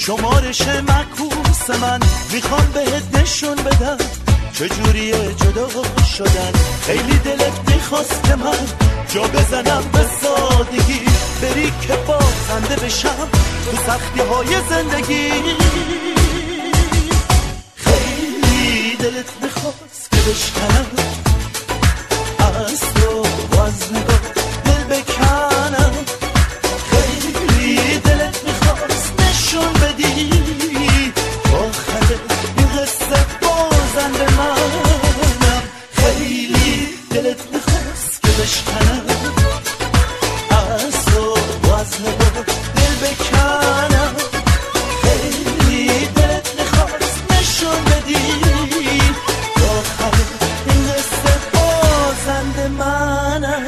شمارش معکوس من، میخوام بهت نشون بدم چجوریه جدا شدن. خیلی دلت میخواست که من جا بزنم به سادگی، بری که بازنده بشم تو سختی های زندگی. خیلی دلت میخواست که بشکنم از تو و از نگاه دل بکنم. خیلی دلت میخواست نشون بدی آخر این قصه بازنده منم. خیلی دلت میخواست که بشکنم از تو و از نگاه دل بکنم. خیلی دلت میخواست نشون بدی آخر این قصه بازنده منم.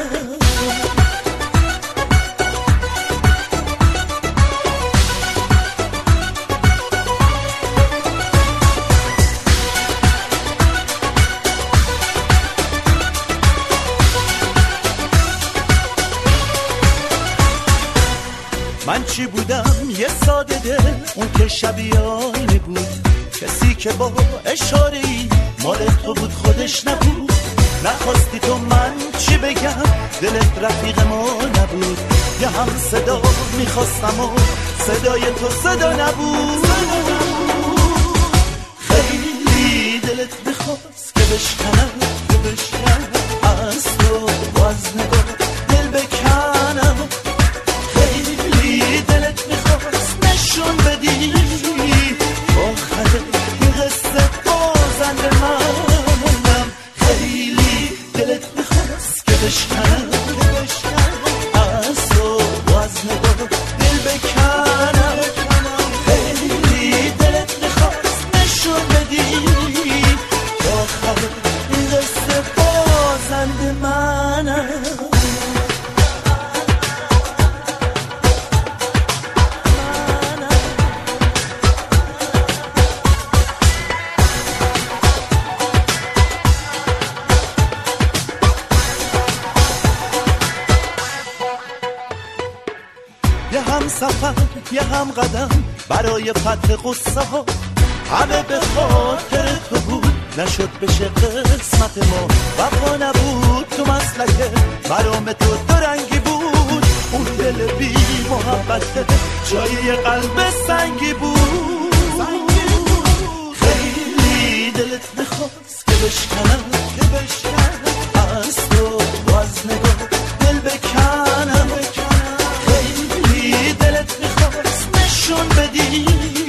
من چی بودم؟ یه ساده دل، اون که شبیه‌آینه بود، کسی که با اشاره‌ای مال تو بود خودش نبود. نخواستی تو من چی بگم، دلت رفیق ما نبود. یه هم صدا میخواستم و صدای تو صدا نبود. خیلی دلت میخواست که بشکنم از تو و از نگاه دل بکنم. خیلی دلت میخواست نشون بدی آخر این قصه بازنده منم. خیلی دلت میخواست که بشکنم از تو و از نگاه دل بکنم. خیلی دلت میخواست نشون بدی آخر این قصه بازنده منم. یه هم سفر یه هم قدم برای فتح قصه ها، همه به خاطر تو بود نشد بشه قسمت ما. وفا نبود تو مسلکه مرام تو درنگی بود، اون دل بی محبت جای قلب سنگی بود. خیلی دلت میخواست که بشکنم از تو و از نگاه دل بکنم. خیلی دلت میخواست نشون بدی